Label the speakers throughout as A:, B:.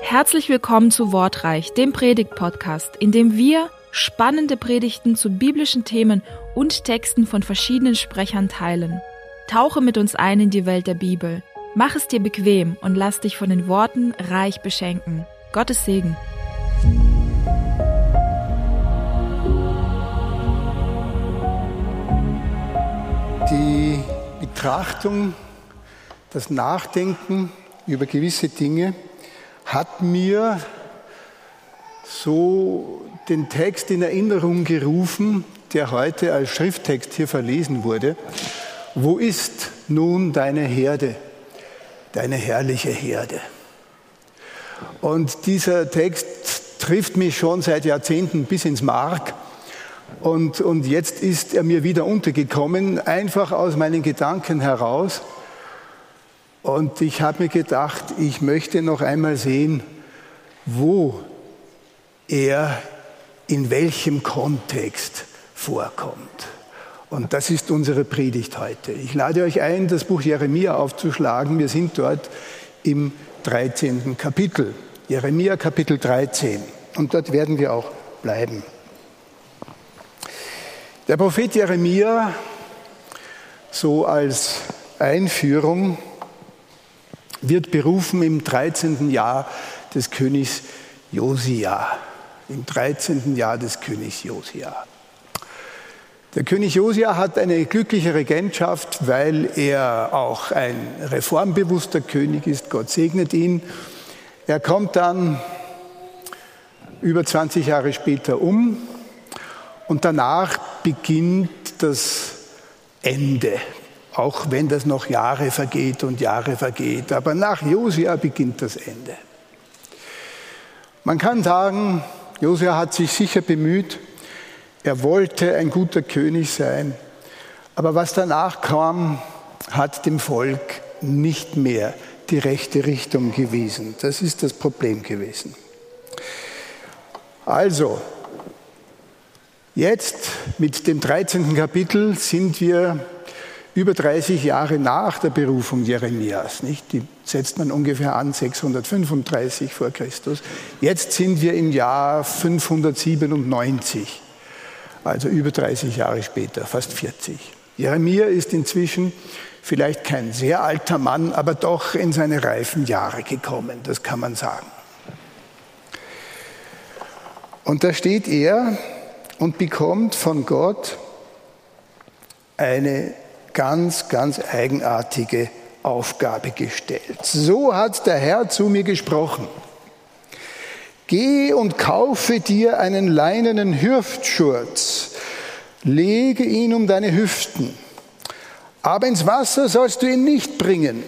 A: Herzlich willkommen zu Wortreich, dem Predigt-Podcast, in dem wir spannende Predigten zu biblischen Themen und Texten von verschiedenen Sprechern teilen. Tauche mit uns ein in die Welt der Bibel. Mach es dir bequem und lass dich von den Worten reich beschenken. Gottes Segen.
B: Die Betrachtung, das Nachdenken über gewisse Dinge hat mir so den Text in Erinnerung gerufen, der heute als Schrifttext hier verlesen wurde. Wo ist nun deine Herde, deine herrliche Herde? Und dieser Text trifft mich schon seit Jahrzehnten bis ins Mark. Und jetzt ist er mir wieder untergekommen, einfach aus meinen Gedanken heraus. Und ich habe mir gedacht, ich möchte noch einmal sehen, wo er in welchem Kontext vorkommt. Und das ist unsere Predigt heute. Ich lade euch ein, das Buch Jeremia aufzuschlagen. Wir sind dort im 13. Kapitel. Jeremia Kapitel 13. Und dort werden wir auch bleiben. Der Prophet Jeremia, so als Einführung, wird berufen im 13. Jahr des Königs Josia. Im 13. Jahr des Königs Josia. Der König Josia hat eine glückliche Regentschaft, weil er auch ein reformbewusster König ist. Gott segnet ihn. Er kommt dann über 20 Jahre später um und danach beginnt das Ende. Auch wenn das noch Jahre vergeht. Aber nach Josia beginnt das Ende. Man kann sagen, Josia hat sich sicher bemüht. Er wollte ein guter König sein. Aber was danach kam, hat dem Volk nicht mehr die rechte Richtung gewiesen. Das ist das Problem gewesen. Also, jetzt mit dem 13. Kapitel sind wir über 30 Jahre nach der Berufung Jeremias, nicht? Die setzt man ungefähr an 635 vor Christus. Jetzt sind wir im Jahr 597, also über 30 Jahre später, fast 40. Jeremia ist inzwischen vielleicht kein sehr alter Mann, aber doch in seine reifen Jahre gekommen, das kann man sagen. Und da steht er und bekommt von Gott eine ganz eigenartige Aufgabe gestellt. So hat der Herr zu mir gesprochen. Geh und kaufe dir einen leinenen Hüftschurz, lege ihn um deine Hüften, aber ins Wasser sollst du ihn nicht bringen.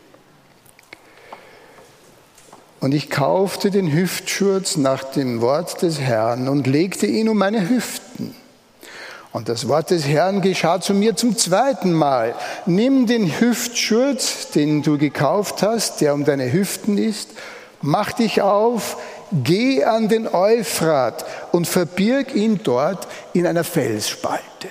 B: Und ich kaufte den Hüftschurz nach dem Wort des Herrn und legte ihn um meine Hüften. Und das Wort des Herrn geschah zu mir zum zweiten Mal. Nimm den Hüftschurz, den du gekauft hast, der um deine Hüften ist, mach dich auf, geh an den Euphrat und verbirg ihn dort in einer Felsspalte.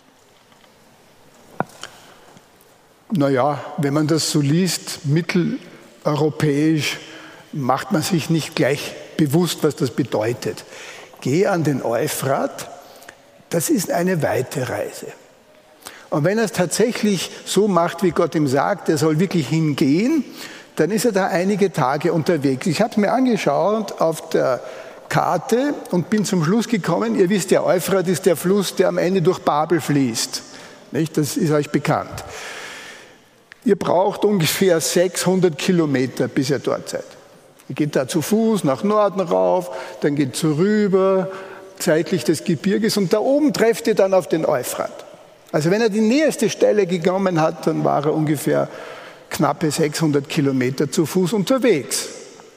B: Naja, wenn man das so liest, mitteleuropäisch, macht man sich nicht gleich bewusst, was das bedeutet. Geh an den Euphrat. Das ist eine weite Reise. Und wenn er es tatsächlich so macht, wie Gott ihm sagt, er soll wirklich hingehen, dann ist er da einige Tage unterwegs. Ich habe es mir angeschaut auf der Karte und bin zum Schluss gekommen, ihr wisst ja, Euphrat ist der Fluss, der am Ende durch Babel fließt. Nicht? Das ist euch bekannt. Ihr braucht ungefähr 600 Kilometer, bis ihr dort seid. Ihr geht da zu Fuß nach Norden rauf, dann geht so rüber, seitlich des Gebirges und da oben trefft ihr dann auf den Euphrat. Also wenn er die nächste Stelle genommen hat, dann war er ungefähr knappe 600 Kilometer zu Fuß unterwegs.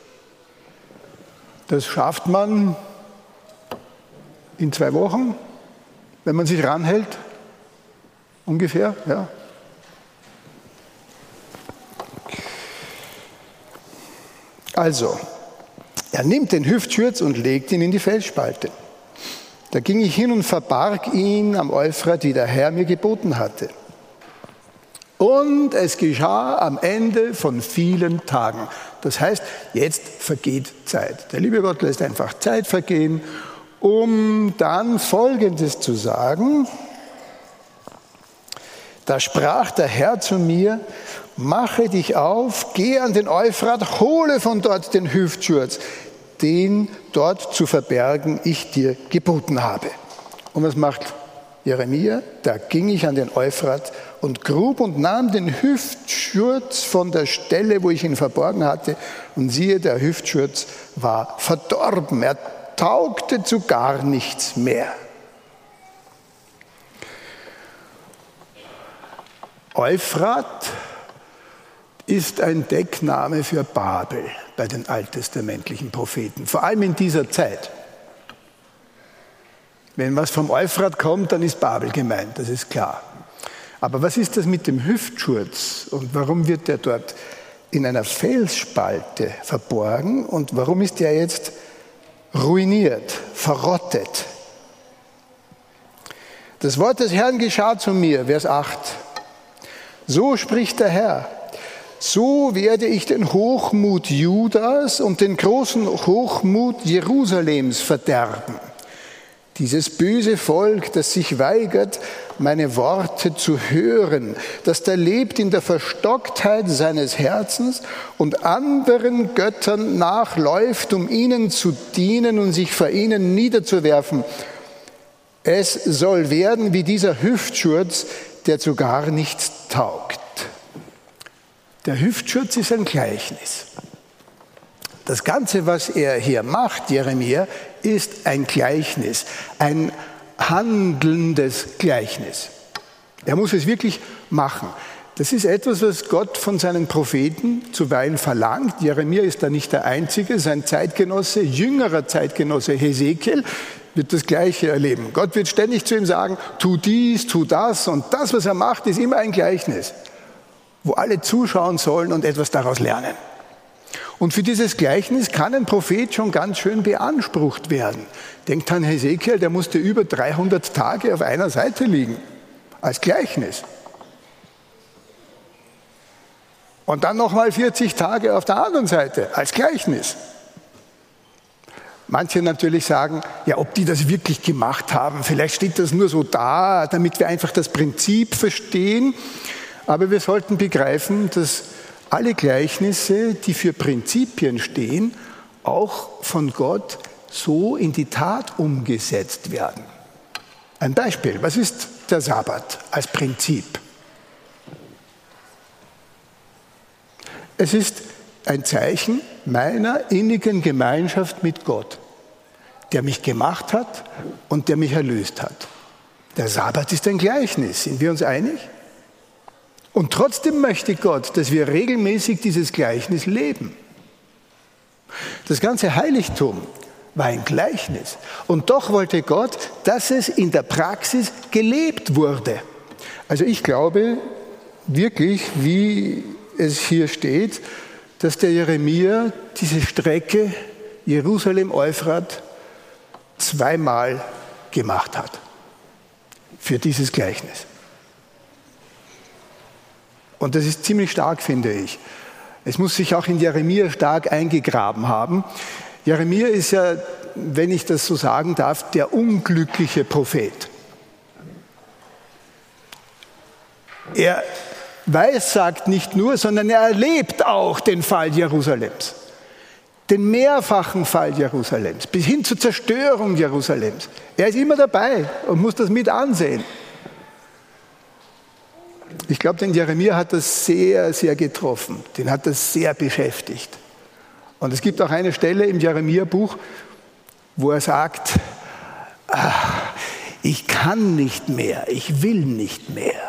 B: Das schafft man in 2 Wochen, wenn man sich ranhält, ungefähr, ja. Also, er nimmt den Hüftschurz und legt ihn in die Felsspalte. Da ging ich hin und verbarg ihn am Euphrat, wie der Herr mir geboten hatte. Und es geschah am Ende von vielen Tagen. Das heißt, jetzt vergeht Zeit. Der liebe Gott lässt einfach Zeit vergehen, um dann Folgendes zu sagen. Da sprach der Herr zu mir: Mache dich auf, geh an den Euphrat, hole von dort den Hüftschurz, den dort zu verbergen ich dir geboten habe. Und was macht Jeremia? Da ging ich an den Euphrat und grub und nahm den Hüftschurz von der Stelle, wo ich ihn verborgen hatte. Und siehe, der Hüftschurz war verdorben. Er taugte zu gar nichts mehr. Euphrat ist ein Deckname für Babel bei den alttestamentlichen Propheten, vor allem in dieser Zeit. Wenn was vom Euphrat kommt, dann ist Babel gemeint, das ist klar. Aber was ist das mit dem Hüftschurz und warum wird der dort in einer Felsspalte verborgen und warum ist der jetzt ruiniert, verrottet? Das Wort des Herrn geschah zu mir, Vers 8. So spricht der Herr: So werde ich den Hochmut Judas und den großen Hochmut Jerusalems verderben. Dieses böse Volk, das sich weigert, meine Worte zu hören, das da lebt in der Verstocktheit seines Herzens und anderen Göttern nachläuft, um ihnen zu dienen und sich vor ihnen niederzuwerfen. Es soll werden wie dieser Hüftschurz, der zu gar nichts taugt. Der Hüftschurz ist ein Gleichnis. Das Ganze, was er hier macht, Jeremia, ist ein Gleichnis, ein handelndes Gleichnis. Er muss es wirklich machen. Das ist etwas, was Gott von seinen Propheten zuweilen verlangt. Jeremia ist da nicht der Einzige. Sein Zeitgenosse, jüngerer Zeitgenosse Hesekiel, wird das Gleiche erleben. Gott wird ständig zu ihm sagen, tu dies, tu das. Und das, was er macht, ist immer ein Gleichnis, wo alle zuschauen sollen und etwas daraus lernen. Und für dieses Gleichnis kann ein Prophet schon ganz schön beansprucht werden. Denkt an Hesekiel, der musste über 300 Tage auf einer Seite liegen, als Gleichnis. Und dann nochmal 40 Tage auf der anderen Seite, als Gleichnis. Manche natürlich sagen, ja, ob die das wirklich gemacht haben, vielleicht steht das nur so da, damit wir einfach das Prinzip verstehen. Aber wir sollten begreifen, dass alle Gleichnisse, die für Prinzipien stehen, auch von Gott so in die Tat umgesetzt werden. Ein Beispiel, was ist der Sabbat als Prinzip? Es ist ein Zeichen meiner innigen Gemeinschaft mit Gott, der mich gemacht hat und der mich erlöst hat. Der Sabbat ist ein Gleichnis, sind wir uns einig? Und trotzdem möchte Gott, dass wir regelmäßig dieses Gleichnis leben. Das ganze Heiligtum war ein Gleichnis. Und doch wollte Gott, dass es in der Praxis gelebt wurde. Also ich glaube wirklich, wie es hier steht, dass der Jeremia diese Strecke Jerusalem-Euphrat zweimal gemacht hat. Für dieses Gleichnis. Und das ist ziemlich stark, finde ich. Es muss sich auch in Jeremia stark eingegraben haben. Jeremia ist ja, wenn ich das so sagen darf, der unglückliche Prophet. Er weissagt nicht nur, sondern er erlebt auch den Fall Jerusalems. Den mehrfachen Fall Jerusalems, bis hin zur Zerstörung Jerusalems. Er ist immer dabei und muss das mit ansehen. Ich glaube, den Jeremia hat das sehr, sehr getroffen. Den hat das sehr beschäftigt. Und es gibt auch eine Stelle im Jeremia-Buch, wo er sagt, ich kann nicht mehr, ich will nicht mehr.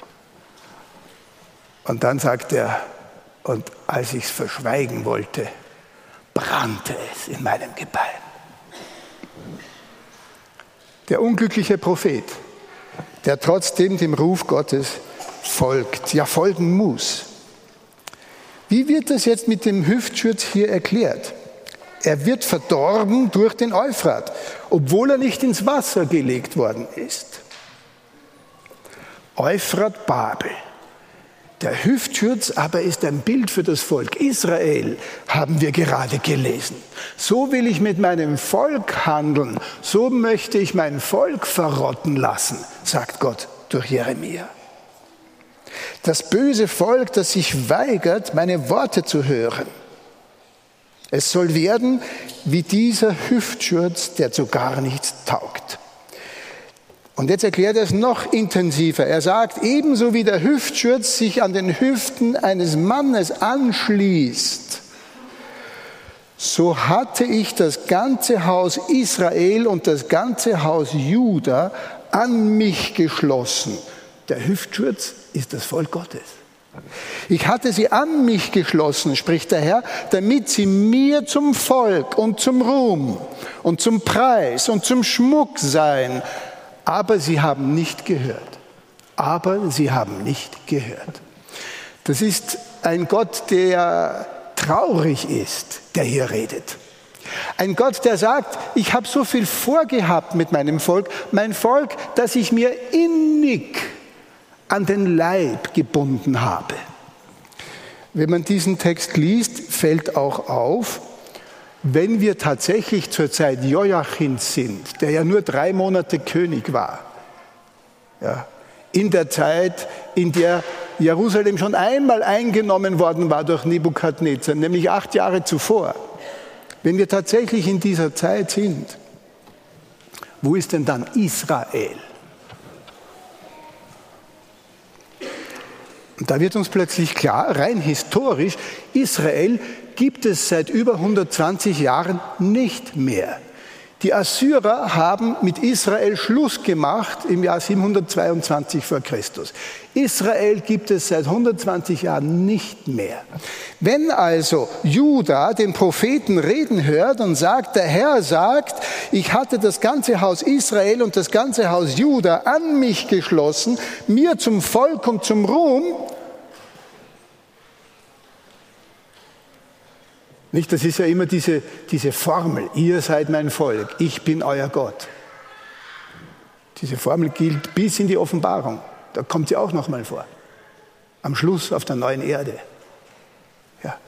B: Und dann sagt er, und als ich es verschweigen wollte, brannte es in meinem Gebein. Der unglückliche Prophet, der trotzdem dem Ruf Gottes folgt, ja folgen muss. Wie wird das jetzt mit dem Hüftschurz hier erklärt? Er wird verdorben durch den Euphrat, obwohl er nicht ins Wasser gelegt worden ist. Euphrat, Babel. Der Hüftschurz aber ist ein Bild für das Volk Israel, haben wir gerade gelesen. So will ich mit meinem Volk handeln, so möchte ich mein Volk verrotten lassen, sagt Gott durch Jeremia. Das böse Volk, das sich weigert, meine Worte zu hören. Es soll werden wie dieser Hüftschurz, der zu gar nichts taugt. Und jetzt erklärt er es noch intensiver. Er sagt, ebenso wie der Hüftschurz sich an den Hüften eines Mannes anschließt, so hatte ich das ganze Haus Israel und das ganze Haus Juda an mich geschlossen. Der Hüftschurz ist das Volk Gottes. Ich hatte sie an mich geschlossen, spricht der Herr, damit sie mir zum Volk und zum Ruhm und zum Preis und zum Schmuck seien. Aber sie haben nicht gehört. Aber sie haben nicht gehört. Das ist ein Gott, der traurig ist, der hier redet. Ein Gott, der sagt, ich habe so viel vorgehabt mit meinem Volk, mein Volk, dass ich mir innig an den Leib gebunden habe. Wenn man diesen Text liest, fällt auch auf, wenn wir tatsächlich zur Zeit Joachims sind, der ja nur 3 Monate König war, ja, in der Zeit, in der Jerusalem schon einmal eingenommen worden war durch Nebukadnezar, nämlich 8 Jahre zuvor. Wenn wir tatsächlich in dieser Zeit sind, wo ist denn dann Israel? Und da wird uns plötzlich klar, rein historisch, Israel gibt es seit über 120 Jahren nicht mehr. Die Assyrer haben mit Israel Schluss gemacht im Jahr 722 vor Christus. Israel gibt es seit 120 Jahren nicht mehr. Wenn also Juda den Propheten reden hört und sagt, der Herr sagt, ich hatte das ganze Haus Israel und das ganze Haus Juda an mich geschlossen, mir zum Volk und zum Ruhm, nicht, das ist ja immer diese Formel, ihr seid mein Volk, ich bin euer Gott. Diese Formel gilt bis in die Offenbarung. Da kommt sie auch nochmal vor. Am Schluss auf der neuen Erde. Ja.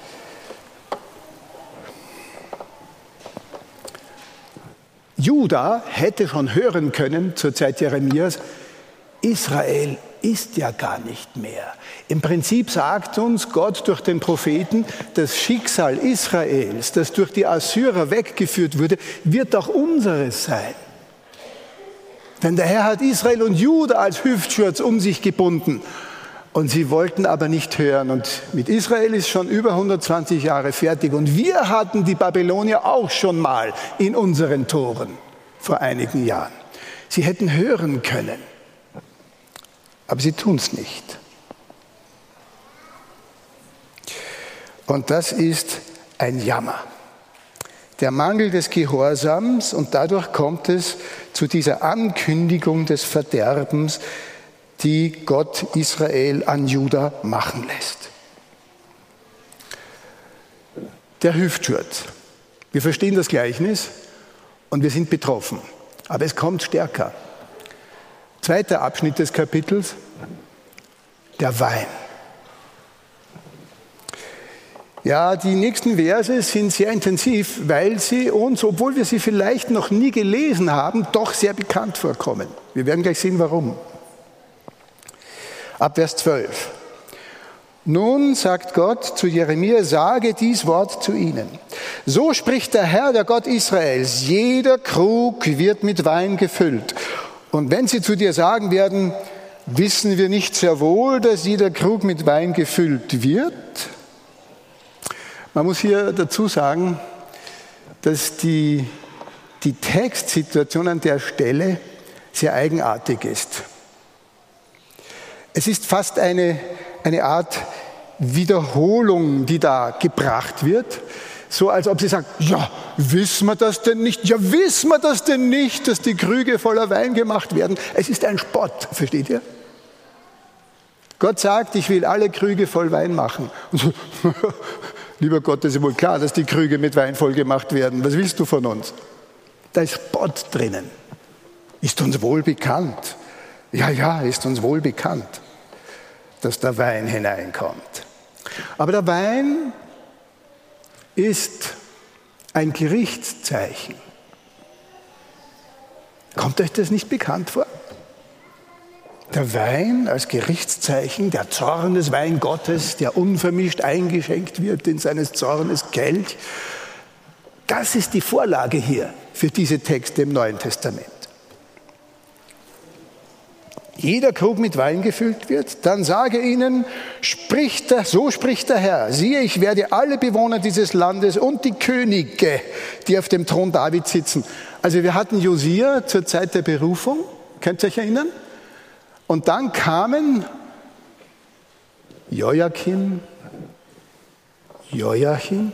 B: Juda hätte schon hören können zur Zeit Jeremias, Israel ist ja gar nicht mehr. Im Prinzip sagt uns Gott durch den Propheten, das Schicksal Israels, das durch die Assyrer weggeführt wurde, wird auch unseres sein. Denn der Herr hat Israel und Juda als Hüftschurz um sich gebunden. Und sie wollten aber nicht hören. Und mit Israel ist schon über 120 Jahre fertig. Und wir hatten die Babylonier auch schon mal in unseren Toren vor einigen Jahren. Sie hätten hören können. Aber sie tun es nicht. Und das ist ein Jammer. Der Mangel des Gehorsams, und dadurch kommt es zu dieser Ankündigung des Verderbens, die Gott Israel an Juda machen lässt. Der Hüftschurz. Wir verstehen das Gleichnis und wir sind betroffen. Aber es kommt stärker. 2. Abschnitt des Kapitels, der Wein. Ja, die nächsten Verse sind sehr intensiv, weil sie uns, obwohl wir sie vielleicht noch nie gelesen haben, doch sehr bekannt vorkommen. Wir werden gleich sehen, warum. Ab Vers 12. Nun sagt Gott zu Jeremia, sage dies Wort zu ihnen. So spricht der Herr, der Gott Israels, jeder Krug wird mit Wein gefüllt. Und wenn sie zu dir sagen werden, wissen wir nicht sehr wohl, dass jeder Krug mit Wein gefüllt wird? Man muss hier dazu sagen, dass die Textsituation an der Stelle sehr eigenartig ist. Es ist fast eine Art Wiederholung, die da gebracht wird. So als ob sie sagen, ja, wissen wir das denn nicht? Ja, wissen wir das denn nicht, dass die Krüge voller Wein gemacht werden? Es ist ein Spott, versteht ihr? Gott sagt, ich will alle Krüge voll Wein machen. Und so, lieber Gott, das ist wohl klar, dass die Krüge mit Wein voll gemacht werden. Was willst du von uns? Da ist Spott drinnen. Ist uns wohl bekannt. Ja, ist uns wohl bekannt. dass der Wein hineinkommt. Aber der Wein ist ein Gerichtszeichen. Kommt euch das nicht bekannt vor? Der Wein als Gerichtszeichen, der Zorneswein Gottes, der unvermischt eingeschenkt wird in seines Zornes Kelch, das ist die Vorlage hier für diese Texte im Neuen Testament. Jeder Krug mit Wein gefüllt wird, dann sage ihnen, so spricht der Herr, siehe, ich werde alle Bewohner dieses Landes und die Könige, die auf dem Thron Davids sitzen. Also wir hatten Josia zur Zeit der Berufung, könnt ihr euch erinnern? Und dann kamen Joachim, Joachim,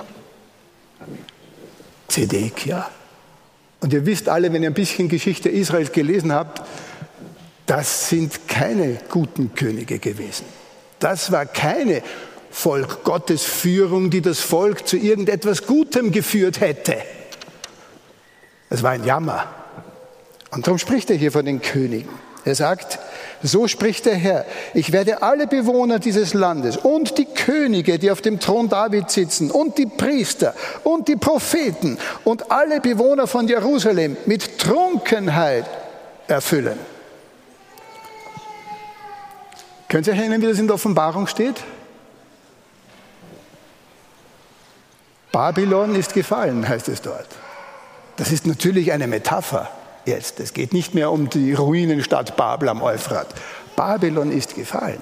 B: Zedekia. Und ihr wisst alle, wenn ihr ein bisschen Geschichte Israels gelesen habt, das sind keine guten Könige gewesen. Das war keine Volk Gottes Führung, die das Volk zu irgendetwas Gutem geführt hätte. Das war ein Jammer. Und darum spricht er hier von den Königen. Er sagt, so spricht der Herr, ich werde alle Bewohner dieses Landes und die Könige, die auf dem Thron Davids sitzen und die Priester und die Propheten und alle Bewohner von Jerusalem mit Trunkenheit erfüllen. Könnt ihr euch erinnern, wie das in der Offenbarung steht? Babylon ist gefallen, heißt es dort. Das ist natürlich eine Metapher jetzt. Es geht nicht mehr um die Ruinenstadt Babel am Euphrat. Babylon ist gefallen.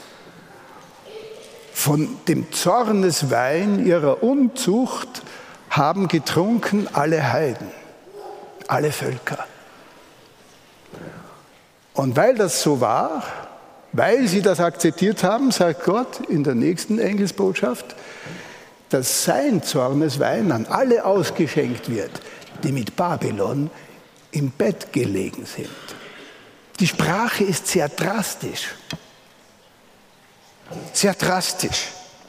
B: Von dem Zorneswein ihrer Unzucht haben getrunken alle Heiden, alle Völker. Und weil das so war, weil sie das akzeptiert haben, sagt Gott in der nächsten Engelsbotschaft, dass sein Zorneswein an alle ausgeschenkt wird, die mit Babylon im Bett gelegen sind. Die Sprache ist sehr drastisch. Sehr drastisch.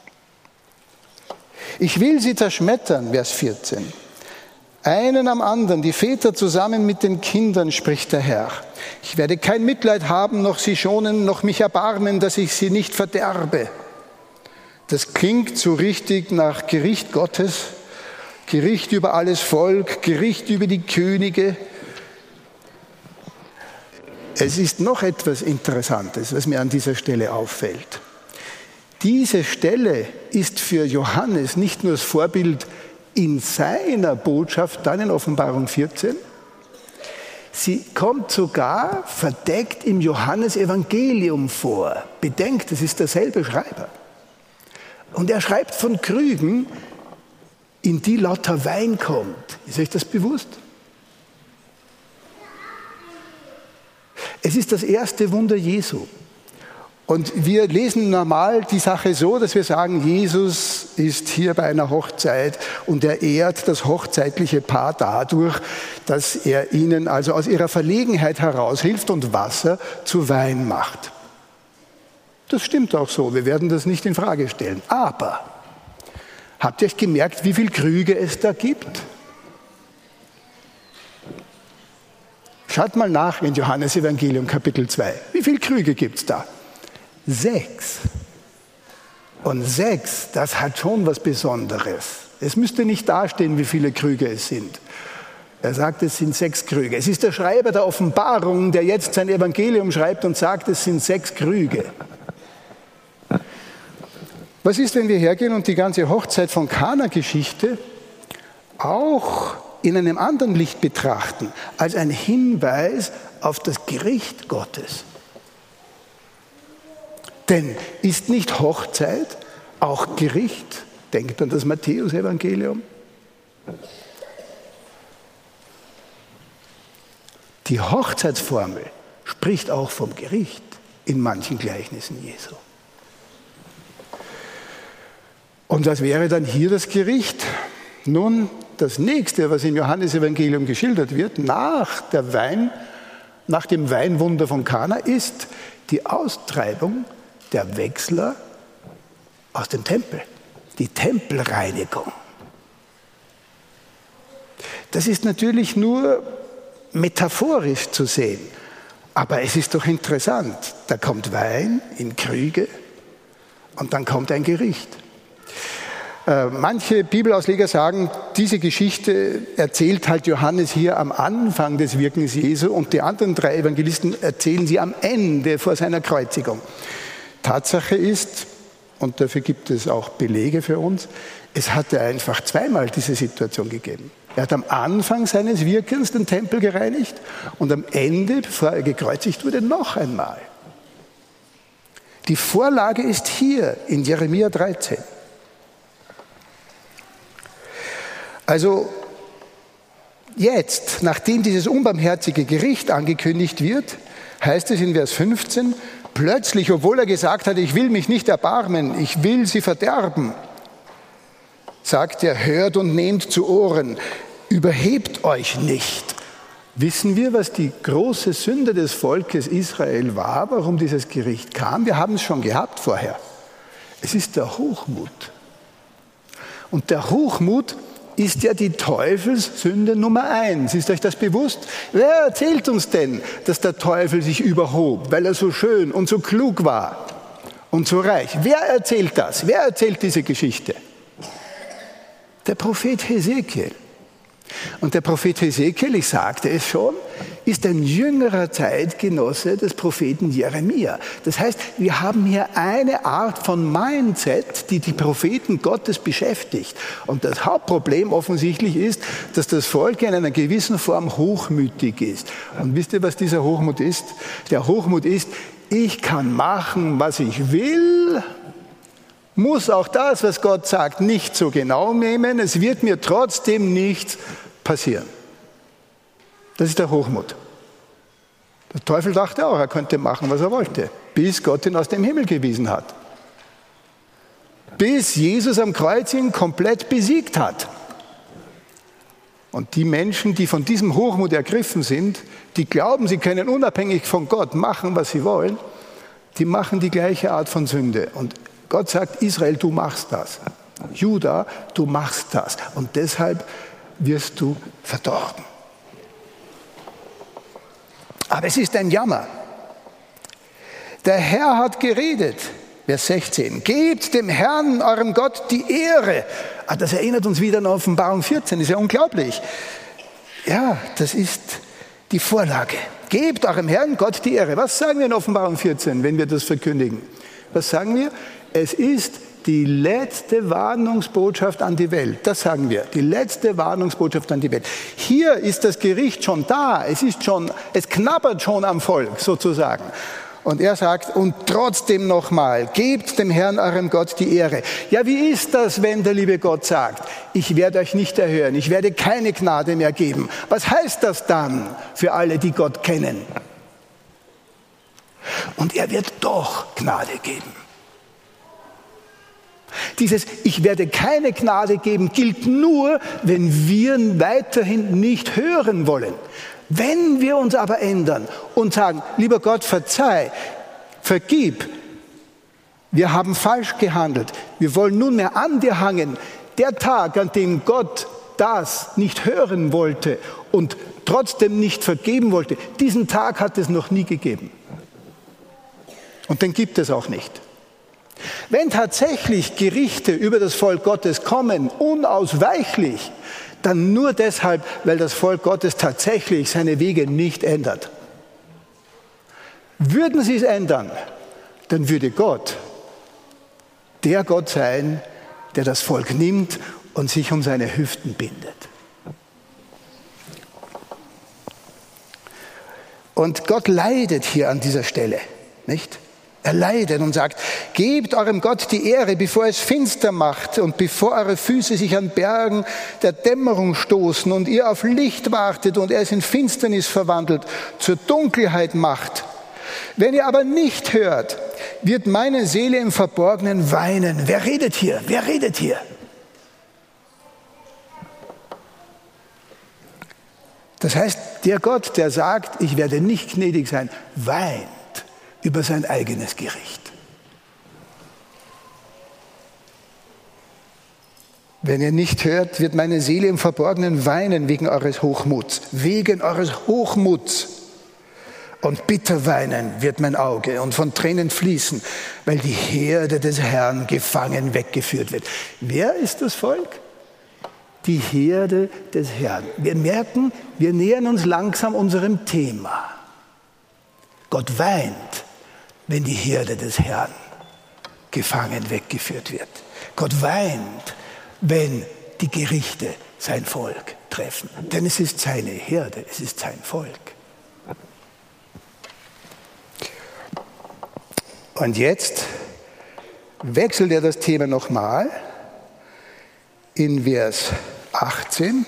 B: Ich will sie zerschmettern, Vers 14. Einen am anderen, die Väter zusammen mit den Kindern, spricht der Herr. Ich werde kein Mitleid haben, noch sie schonen, noch mich erbarmen, dass ich sie nicht verderbe. Das klingt so richtig nach Gericht Gottes, Gericht über alles Volk, Gericht über die Könige. Es ist noch etwas Interessantes, was mir an dieser Stelle auffällt. Diese Stelle ist für Johannes nicht nur das Vorbild in seiner Botschaft, dann in Offenbarung 14, sie kommt sogar verdeckt im Johannesevangelium vor. Bedenkt, es ist derselbe Schreiber. Und er schreibt von Krügen, in die lauter Wein kommt. Ist euch das bewusst? Es ist das erste Wunder Jesu. Und wir lesen normal die Sache so, dass wir sagen, Jesus ist hier bei einer Hochzeit und er ehrt das hochzeitliche Paar dadurch, dass er ihnen also aus ihrer Verlegenheit heraushilft und Wasser zu Wein macht. Das stimmt auch so, wir werden das nicht in Frage stellen. Aber habt ihr euch gemerkt, wie viele Krüge es da gibt? Schaut mal nach in Johannes Evangelium Kapitel 2. Wie viele Krüge gibt es da? 6. Und 6, das hat schon was Besonderes. Es müsste nicht dastehen, wie viele Krüge es sind. Er sagt, es sind 6 Krüge. Es ist der Schreiber der Offenbarung, der jetzt sein Evangelium schreibt und sagt, es sind 6 Krüge. Was ist, wenn wir hergehen und die ganze Hochzeit von Kana-Geschichte auch in einem anderen Licht betrachten, als ein Hinweis auf das Gericht Gottes? Denn ist nicht Hochzeit auch Gericht? Denkt an das Matthäus-Evangelium. Die Hochzeitsformel spricht auch vom Gericht in manchen Gleichnissen Jesu. Und was wäre dann hier das Gericht? Nun, das nächste, was im Johannesevangelium geschildert wird, nach dem Weinwunder von Kana, ist die Austreibung der Wechsler aus dem Tempel, die Tempelreinigung. Das ist natürlich nur metaphorisch zu sehen, aber es ist doch interessant. Da kommt Wein in Krüge Und dann kommt ein Gericht. Manche Bibelausleger sagen, diese Geschichte erzählt halt Johannes hier am Anfang des Wirkens Jesu und die anderen 3 Evangelisten erzählen sie am Ende vor seiner Kreuzigung. Tatsache ist, und dafür gibt es auch Belege für uns, es hatte einfach zweimal diese Situation gegeben. Er hat am Anfang seines Wirkens den Tempel gereinigt und am Ende, bevor er gekreuzigt wurde, noch einmal. Die Vorlage ist hier in Jeremia 13. Also jetzt, nachdem dieses unbarmherzige Gericht angekündigt wird, heißt es in Vers 15, plötzlich, obwohl er gesagt hat, ich will mich nicht erbarmen, ich will sie verderben, sagt er, hört und nehmt zu Ohren, überhebt euch nicht. Wissen wir, was die große Sünde des Volkes Israel war, warum dieses Gericht kam? Wir haben es schon gehabt vorher. Es ist der Hochmut. Und der Hochmut ist ja die Teufelssünde Nummer 1. Ist euch das bewusst? Wer erzählt uns denn, dass der Teufel sich überhob, weil er so schön und so klug war und so reich? Wer erzählt das? Wer erzählt diese Geschichte? Der Prophet Hesekiel. Und der Prophet Hesekiel, ich sagte es schon, ist ein jüngerer Zeitgenosse des Propheten Jeremia. Das heißt, wir haben hier eine Art von Mindset, die die Propheten Gottes beschäftigt. Und das Hauptproblem offensichtlich ist, dass das Volk in einer gewissen Form hochmütig ist. Und wisst ihr, was dieser Hochmut ist? Der Hochmut ist, ich kann machen, was ich will, muss auch das, was Gott sagt, nicht so genau nehmen. Es wird mir trotzdem nichts passieren. Das ist der Hochmut. Der Teufel dachte auch, er könnte machen, was er wollte, bis Gott ihn aus dem Himmel gewiesen hat. Bis Jesus am Kreuz ihn komplett besiegt hat. Und die Menschen, die von diesem Hochmut ergriffen sind, die glauben, sie können unabhängig von Gott machen, was sie wollen, die machen die gleiche Art von Sünde. Und Gott sagt, Israel, du machst das. Juda, du machst das. Und deshalb wirst du verdorben. Aber es ist ein Jammer. Der Herr hat geredet. Vers 16. Gebt dem Herrn, eurem Gott, die Ehre. Das erinnert uns wieder an Offenbarung 14. Das ist ja unglaublich. Ja, das ist die Vorlage. Gebt eurem Herrn Gott die Ehre. Was sagen wir in Offenbarung 14, wenn wir das verkündigen? Was sagen wir? Es ist die letzte Warnungsbotschaft an die Welt. Das sagen wir. Die letzte Warnungsbotschaft an die Welt. Hier ist das Gericht schon da. Es knabbert schon am Volk sozusagen. Und er sagt, und trotzdem nochmal, gebt dem Herrn, eurem Gott, die Ehre. Ja, wie ist das, wenn der liebe Gott sagt, ich werde euch nicht erhören, ich werde keine Gnade mehr geben? Was heißt das dann für alle, die Gott kennen? Und er wird doch Gnade geben. Dieses Ich werde keine Gnade geben gilt nur, wenn wir weiterhin nicht hören wollen. Wenn wir uns aber ändern und sagen, lieber Gott, verzeih, vergib, wir haben falsch gehandelt, wir wollen nunmehr an dir hangen, der Tag, an dem Gott das nicht hören wollte und trotzdem nicht vergeben wollte, diesen Tag hat es noch nie gegeben. Und den gibt es auch nicht. Wenn tatsächlich Gerichte über das Volk Gottes kommen, unausweichlich, dann nur deshalb, weil das Volk Gottes tatsächlich seine Wege nicht ändert. Würden sie es ändern, dann würde Gott der Gott sein, der das Volk nimmt und sich um seine Hüften bindet. Und Gott leidet hier an dieser Stelle, nicht? Er leidet und sagt, gebt eurem Gott die Ehre, bevor es finster macht und bevor eure Füße sich an Bergen der Dämmerung stoßen und ihr auf Licht wartet und er es in Finsternis verwandelt, zur Dunkelheit macht. Wenn ihr aber nicht hört, wird meine Seele im Verborgenen weinen. Wer redet hier? Wer redet hier? Das heißt, der Gott, der sagt, ich werde nicht gnädig sein, weint über sein eigenes Gericht. Wenn ihr nicht hört, wird meine Seele im Verborgenen weinen wegen eures Hochmuts. Wegen eures Hochmuts. und bitter weinen wird mein Auge und von Tränen fließen, weil die Herde des Herrn gefangen weggeführt wird. Wer ist das Volk? Die Herde des Herrn. Wir merken, wir nähern uns langsam unserem Thema. Gott weint, wenn die Herde des Herrn gefangen weggeführt wird. Gott weint, wenn die Gerichte sein Volk treffen. Denn es ist seine Herde, es ist sein Volk. Und jetzt wechselt er das Thema nochmal in Vers 18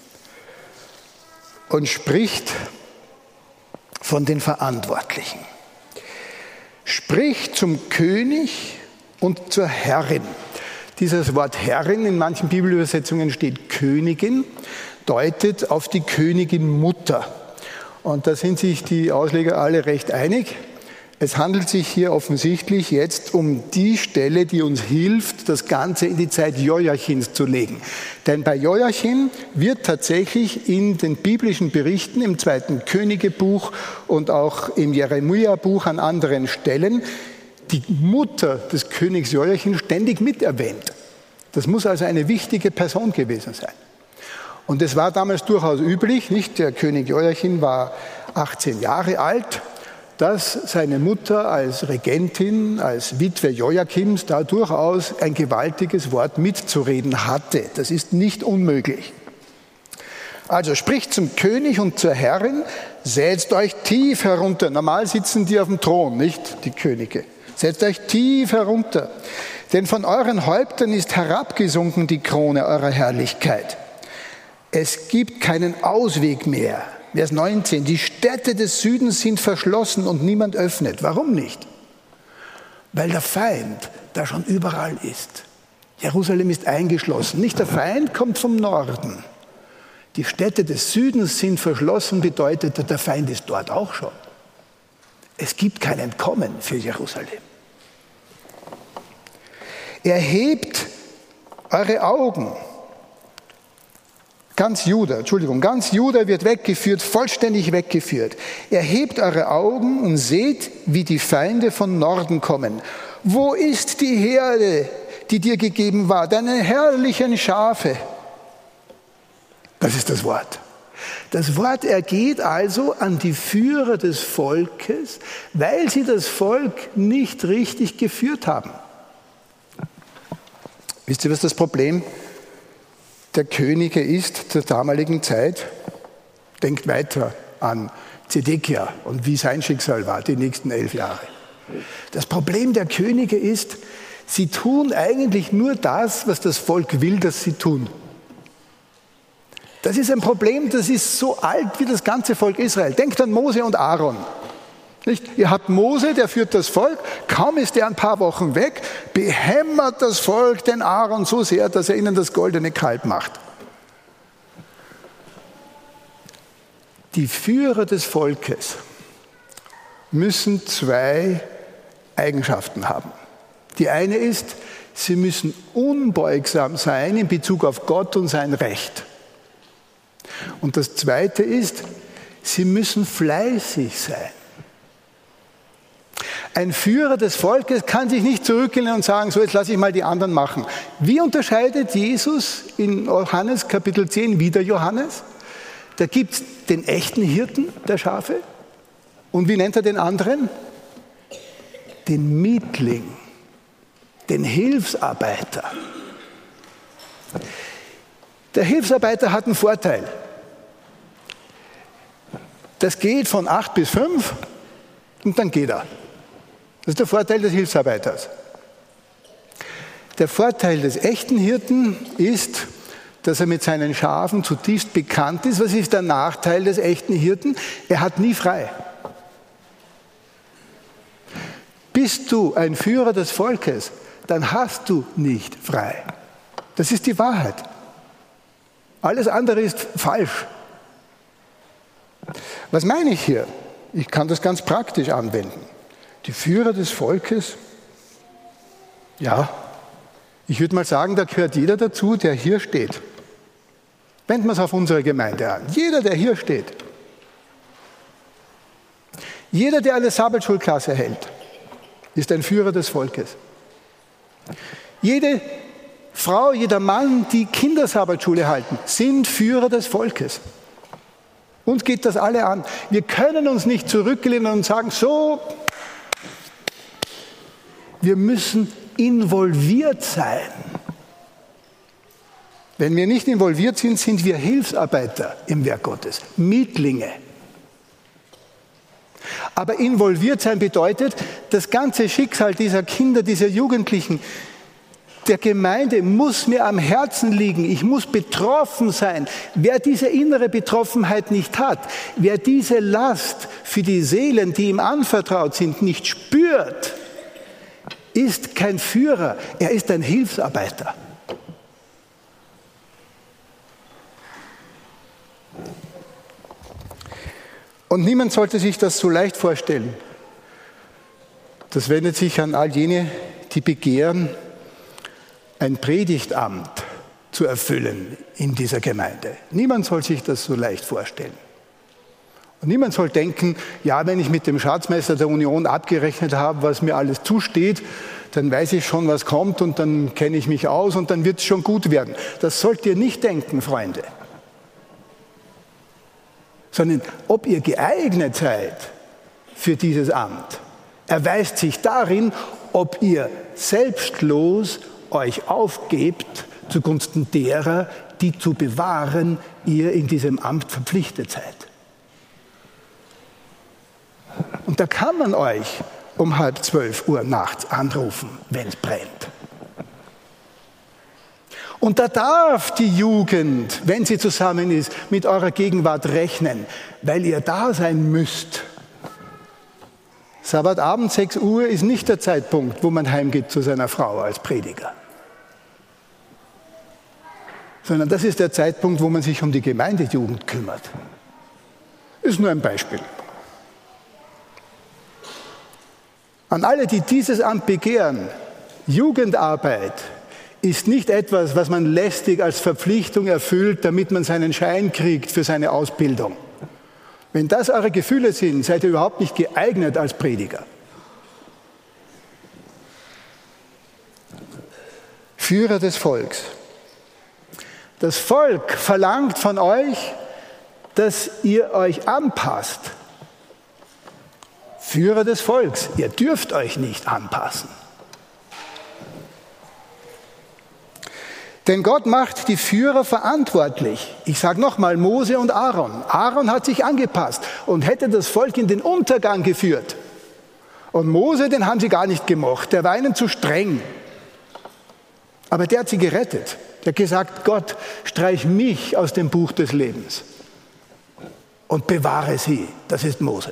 B: und spricht von den Verantwortlichen. Spricht zum König und zur Herrin. Dieses Wort Herrin, in manchen Bibelübersetzungen steht Königin, deutet auf die Königin Mutter. Und da sind sich die Ausleger alle recht einig. Es handelt sich hier offensichtlich jetzt um die Stelle, die uns hilft, das Ganze in die Zeit Joachims zu legen. Denn bei Joachim wird tatsächlich in den biblischen Berichten, im 2. Königebuch und auch im Jeremia-Buch an anderen Stellen, die Mutter des Königs Joachim ständig miterwähnt. Das muss also eine wichtige Person gewesen sein. Und es war damals durchaus üblich, nicht? Der König Joachim war 18 Jahre alt, dass seine Mutter als Regentin, als Witwe Joachims da durchaus ein gewaltiges Wort mitzureden hatte. Das ist nicht unmöglich. Also spricht zum König und zur Herrin, setzt euch tief herunter. Normal sitzen die auf dem Thron, nicht die Könige. Setzt euch tief herunter, denn von euren Häuptern ist herabgesunken die Krone eurer Herrlichkeit. Es gibt keinen Ausweg mehr. Vers 19, die Städte des Südens sind verschlossen und niemand öffnet. Warum nicht? Weil der Feind da schon überall ist. Jerusalem ist eingeschlossen. Nicht der Feind kommt vom Norden. Die Städte des Südens sind verschlossen, bedeutet, der Feind ist dort auch schon. Es gibt kein Entkommen für Jerusalem. Erhebt eure Augen. Ganz Juda wird weggeführt, vollständig weggeführt. Erhebt eure Augen und seht, wie die Feinde von Norden kommen. Wo ist die Herde, die dir gegeben war, deine herrlichen Schafe? Das ist das Wort. Das Wort ergeht also an die Führer des Volkes, weil sie das Volk nicht richtig geführt haben. Wisst ihr, was das Problem der Könige ist zur damaligen Zeit? Denkt weiter an Zedekia und wie sein Schicksal war, die nächsten 11 Jahre. Das Problem der Könige ist, sie tun eigentlich nur das, was das Volk will, dass sie tun. Das ist ein Problem, das ist so alt wie das ganze Volk Israel. Denkt an Mose und Aaron. Nicht? Ihr habt Mose, der führt das Volk, kaum ist er ein paar Wochen weg, behämmert das Volk den Aaron so sehr, dass er ihnen das goldene Kalb macht. Die Führer des Volkes müssen 2 Eigenschaften haben. Die eine ist, sie müssen unbeugsam sein in Bezug auf Gott und sein Recht. Und das zweite ist, sie müssen fleißig sein. Ein Führer des Volkes kann sich nicht zurücklehnen und sagen, so jetzt lasse ich mal die anderen machen. Wie unterscheidet Jesus in Johannes Kapitel 10 wieder Johannes? Da gibt es den echten Hirten der Schafe. Und wie nennt er den anderen? Den Mietling, den Hilfsarbeiter. Der Hilfsarbeiter hat einen Vorteil. Das geht von 8 bis 5 und dann geht er. Das ist der Vorteil des Hilfsarbeiters. Der Vorteil des echten Hirten ist, dass er mit seinen Schafen zutiefst bekannt ist. Was ist der Nachteil des echten Hirten? Er hat nie frei. Bist du ein Führer des Volkes, dann hast du nicht frei. Das ist die Wahrheit. Alles andere ist falsch. Was meine ich hier? Ich kann das ganz praktisch anwenden. Die Führer des Volkes, ja, ich würde mal sagen, da gehört jeder dazu, der hier steht. Wenden wir es auf unsere Gemeinde an. Jeder, der hier steht. Jeder, der eine Sabbatschulklasse hält, ist ein Führer des Volkes. Jede Frau, jeder Mann, die Kindersabbatschule halten, sind Führer des Volkes. Uns geht das alle an. Wir können uns nicht zurücklehnen und sagen, so, wir müssen involviert sein. Wenn wir nicht involviert sind, sind wir Hilfsarbeiter im Werk Gottes, Mietlinge. Aber involviert sein bedeutet, das ganze Schicksal dieser Kinder, dieser Jugendlichen, der Gemeinde muss mir am Herzen liegen. Ich muss betroffen sein. Wer diese innere Betroffenheit nicht hat, wer diese Last für die Seelen, die ihm anvertraut sind, nicht spürt, ist kein Führer, er ist ein Hilfsarbeiter. Und niemand sollte sich das so leicht vorstellen. Das wendet sich an all jene, die begehren, ein Predigtamt zu erfüllen in dieser Gemeinde. Niemand soll sich das so leicht vorstellen. Und niemand soll denken, ja, wenn ich mit dem Schatzmeister der Union abgerechnet habe, was mir alles zusteht, dann weiß ich schon, was kommt und dann kenne ich mich aus und dann wird es schon gut werden. Das sollt ihr nicht denken, Freunde. Sondern ob ihr geeignet seid für dieses Amt, erweist sich darin, ob ihr selbstlos euch aufgebt zugunsten derer, die zu bewahren ihr in diesem Amt verpflichtet seid. Und da kann man euch um 23:30 nachts anrufen, wenn es brennt. Und da darf die Jugend, wenn sie zusammen ist, mit eurer Gegenwart rechnen, weil ihr da sein müsst. Sabbatabend 6 Uhr ist nicht der Zeitpunkt, wo man heimgeht zu seiner Frau als Prediger. Sondern das ist der Zeitpunkt, wo man sich um die Gemeindejugend kümmert. Ist nur ein Beispiel. An alle, die dieses Amt begehren, Jugendarbeit ist nicht etwas, was man lästig als Verpflichtung erfüllt, damit man seinen Schein kriegt für seine Ausbildung. Wenn das eure Gefühle sind, seid ihr überhaupt nicht geeignet als Prediger. Führer des Volks. Das Volk verlangt von euch, dass ihr euch anpasst. Führer des Volks, ihr dürft euch nicht anpassen. Denn Gott macht die Führer verantwortlich. Ich sage nochmal, Mose und Aaron. Aaron hat sich angepasst und hätte das Volk in den Untergang geführt. Und Mose, den haben sie gar nicht gemocht, der war ihnen zu streng. Aber der hat sie gerettet. Der hat gesagt, Gott, streich mich aus dem Buch des Lebens und bewahre sie. Das ist Mose.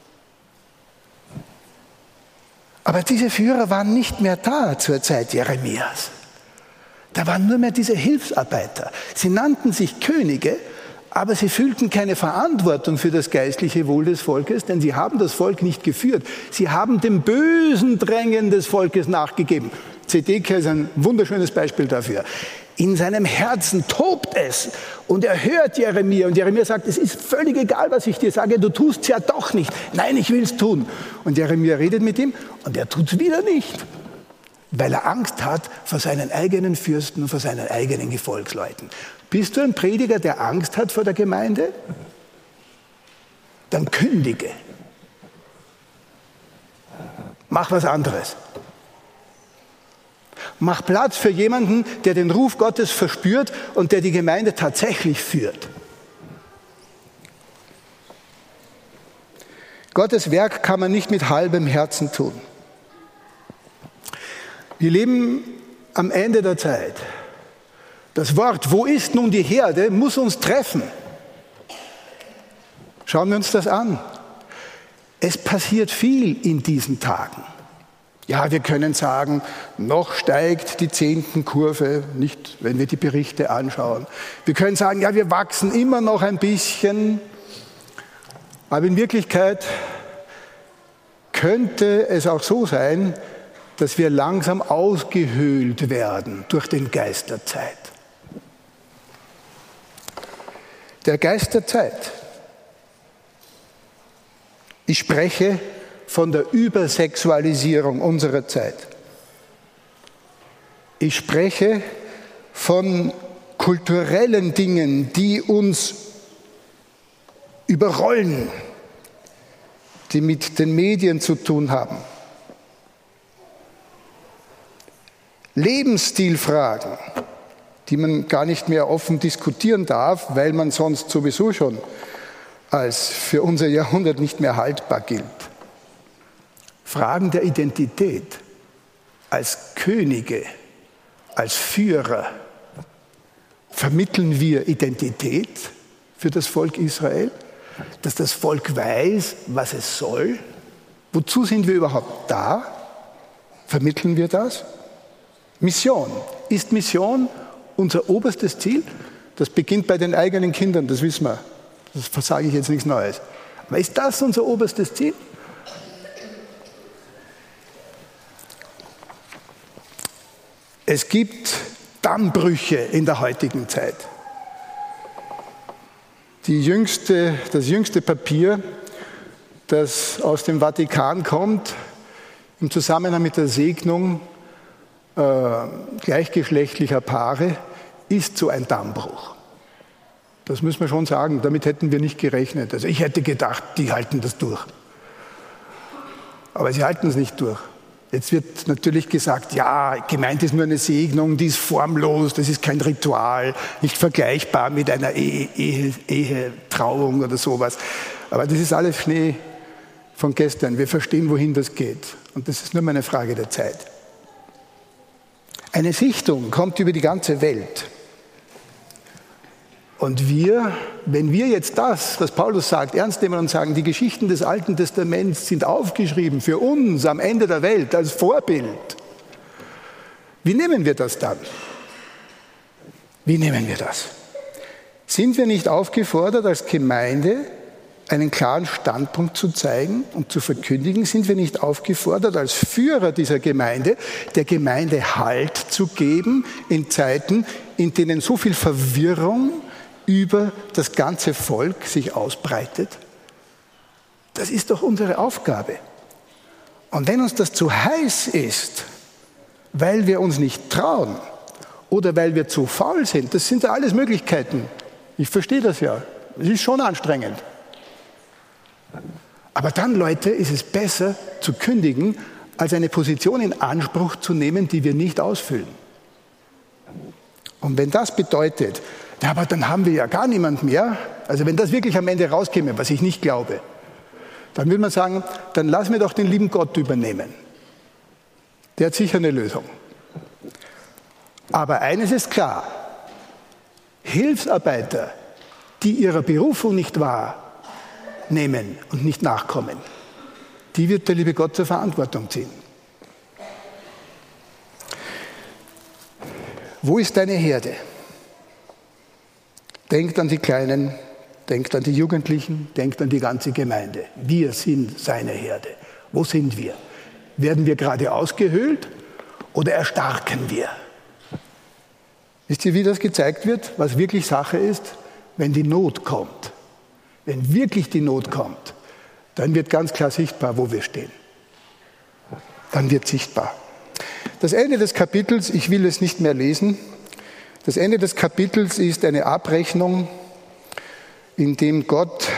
B: Aber diese Führer waren nicht mehr da zur Zeit Jeremias. Da waren nur mehr diese Hilfsarbeiter. Sie nannten sich Könige, aber sie fühlten keine Verantwortung für das geistliche Wohl des Volkes, denn sie haben das Volk nicht geführt. Sie haben dem bösen Drängen des Volkes nachgegeben. Zedekia ist ein wunderschönes Beispiel dafür. In seinem Herzen tobt es und er hört Jeremia und Jeremia sagt, es ist völlig egal, was ich dir sage, du tust es ja doch nicht. Nein, ich will es tun. Und Jeremia redet mit ihm und er tut es wieder nicht, weil er Angst hat vor seinen eigenen Fürsten und vor seinen eigenen Gefolgsleuten. Bist du ein Prediger, der Angst hat vor der Gemeinde? Dann kündige. Mach was anderes. Mach Platz für jemanden, der den Ruf Gottes verspürt und der die Gemeinde tatsächlich führt. Gottes Werk kann man nicht mit halbem Herzen tun. Wir leben am Ende der Zeit. Das Wort, wo ist nun die Herde, muss uns treffen. Schauen wir uns das an. Es passiert viel in diesen Tagen. Ja, wir können sagen, noch steigt die Zehntenkurve, nicht, wenn wir die Berichte anschauen. Wir können sagen, ja, wir wachsen immer noch ein bisschen. Aber in Wirklichkeit könnte es auch so sein, dass wir langsam ausgehöhlt werden durch den Geist der Zeit. Der Geist der Zeit Ich spreche von der Übersexualisierung unserer Zeit. Ich spreche von kulturellen Dingen, die uns überrollen, die mit den Medien zu tun haben. Lebensstilfragen, die man gar nicht mehr offen diskutieren darf, weil man sonst sowieso schon als für unser Jahrhundert nicht mehr haltbar gilt. Fragen der Identität als Könige, als Führer. Vermitteln wir Identität für das Volk Israel? Dass das Volk weiß, was es soll? Wozu sind wir überhaupt da? Vermitteln wir das? Mission. Ist Mission unser oberstes Ziel? Das beginnt bei den eigenen Kindern, das wissen wir. Das sage ich jetzt nichts Neues. Aber ist das unser oberstes Ziel? Es gibt Dammbrüche in der heutigen Zeit. Das jüngste Papier, das aus dem Vatikan kommt, im Zusammenhang mit der Segnung gleichgeschlechtlicher Paare, ist so ein Dammbruch. Das müssen wir schon sagen, damit hätten wir nicht gerechnet. Also ich hätte gedacht, die halten das durch. Aber sie halten es nicht durch. Jetzt wird natürlich gesagt, ja, gemeint ist nur eine Segnung, die ist formlos, das ist kein Ritual, nicht vergleichbar mit einer Ehetrauung oder sowas. Aber das ist alles Schnee von gestern. Wir verstehen, wohin das geht. Und das ist nur mal eine Frage der Zeit. Eine Sichtung kommt über die ganze Welt. Und wenn wir jetzt das, was Paulus sagt, ernst nehmen und sagen, die Geschichten des Alten Testaments sind aufgeschrieben für uns am Ende der Welt als Vorbild, wie nehmen wir das dann? Wie nehmen wir das? Sind wir nicht aufgefordert, als Gemeinde einen klaren Standpunkt zu zeigen und zu verkündigen? Sind wir nicht aufgefordert, als Führer dieser Gemeinde, der Gemeinde Halt zu geben in Zeiten, in denen so viel Verwirrung über das ganze Volk sich ausbreitet? Das ist doch unsere Aufgabe. Und wenn uns das zu heiß ist, weil wir uns nicht trauen oder weil wir zu faul sind, das sind ja alles Möglichkeiten. Ich verstehe das ja. Es ist schon anstrengend. Aber dann, Leute, ist es besser zu kündigen, als eine Position in Anspruch zu nehmen, die wir nicht ausfüllen. Und wenn das bedeutet, ja, aber dann haben wir ja gar niemand mehr. Also wenn das wirklich am Ende rauskäme, was ich nicht glaube, dann würde man sagen, dann lass mir doch den lieben Gott übernehmen. Der hat sicher eine Lösung. Aber eines ist klar, Hilfsarbeiter, die ihrer Berufung nicht wahrnehmen und nicht nachkommen, die wird der liebe Gott zur Verantwortung ziehen. Wo ist deine Herde? Denkt an die Kleinen, denkt an die Jugendlichen, denkt an die ganze Gemeinde. Wir sind seine Herde. Wo sind wir? Werden wir gerade ausgehöhlt oder erstarken wir? Wisst ihr, wie das gezeigt wird, was wirklich Sache ist? Wenn die Not kommt, wenn wirklich die Not kommt, dann wird ganz klar sichtbar, wo wir stehen. Dann wird sichtbar. Das Ende des Kapitels, ich will es nicht mehr lesen, das Ende des Kapitels ist eine Abrechnung, in der Gott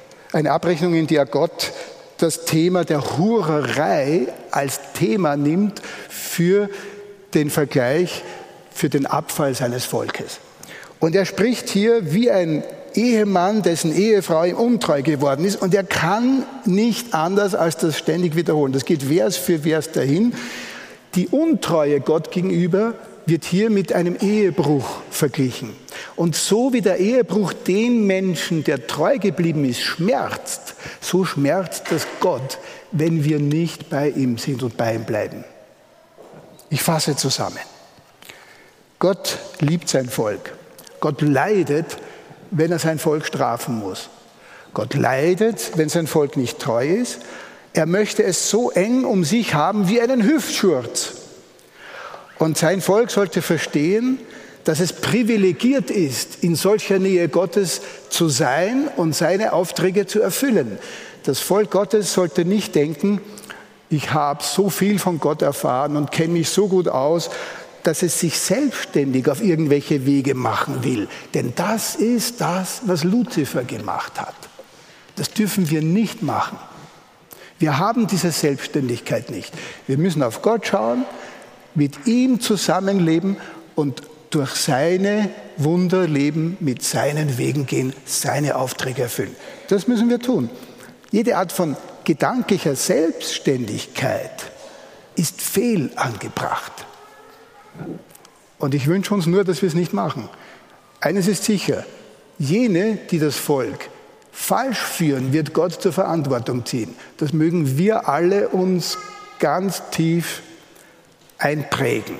B: das Thema der Hurerei als Thema nimmt für den Vergleich, für den Abfall seines Volkes. Und er spricht hier wie ein Ehemann, dessen Ehefrau ihm untreu geworden ist, und er kann nicht anders als das ständig wiederholen. Das geht Vers für Vers dahin. Die Untreue Gott gegenüber wird hier mit einem Ehebruch verglichen. Und so wie der Ehebruch den Menschen, der treu geblieben ist, schmerzt, so schmerzt das Gott, wenn wir nicht bei ihm sind und bei ihm bleiben. Ich fasse zusammen. Gott liebt sein Volk. Gott leidet, wenn er sein Volk strafen muss. Gott leidet, wenn sein Volk nicht treu ist. Er möchte es so eng um sich haben wie einen Hüftschurz. Und sein Volk sollte verstehen, dass es privilegiert ist, in solcher Nähe Gottes zu sein und seine Aufträge zu erfüllen. Das Volk Gottes sollte nicht denken, ich habe so viel von Gott erfahren und kenne mich so gut aus, dass es sich selbstständig auf irgendwelche Wege machen will. Denn das ist das, was Luzifer gemacht hat. Das dürfen wir nicht machen. Wir haben diese Selbstständigkeit nicht. Wir müssen auf Gott schauen, mit ihm zusammenleben und durch seine Wunder leben, mit seinen Wegen gehen, seine Aufträge erfüllen. Das müssen wir tun. Jede Art von gedanklicher Selbstständigkeit ist fehlangebracht. Und ich wünsche uns nur, dass wir es nicht machen. Eines ist sicher, jene, die das Volk falsch führen, wird Gott zur Verantwortung ziehen. Das mögen wir alle uns ganz tief einprägen.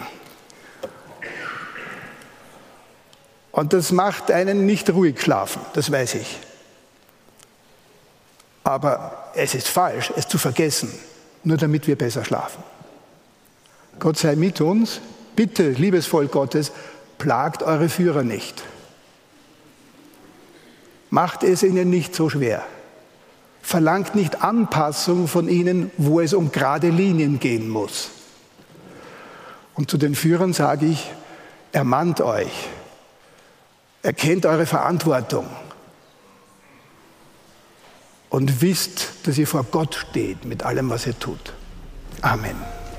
B: Und das macht einen nicht ruhig schlafen, das weiß ich. Aber es ist falsch, es zu vergessen, nur damit wir besser schlafen. Gott sei mit uns. Bitte, liebes Volk Gottes, plagt eure Führer nicht. Macht es ihnen nicht so schwer. Verlangt nicht Anpassung von ihnen, wo es um gerade Linien gehen muss. Und zu den Führern sage ich, ermahnt euch. Erkennt eure Verantwortung. Und wisst, dass ihr vor Gott steht mit allem, was ihr tut. Amen.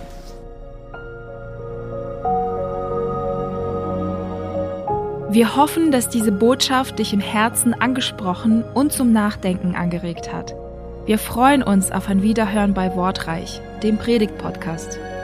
A: Wir hoffen, dass diese Botschaft dich im Herzen angesprochen und zum Nachdenken angeregt hat. Wir freuen uns auf ein Wiederhören bei Wortreich, dem Predigt-Podcast.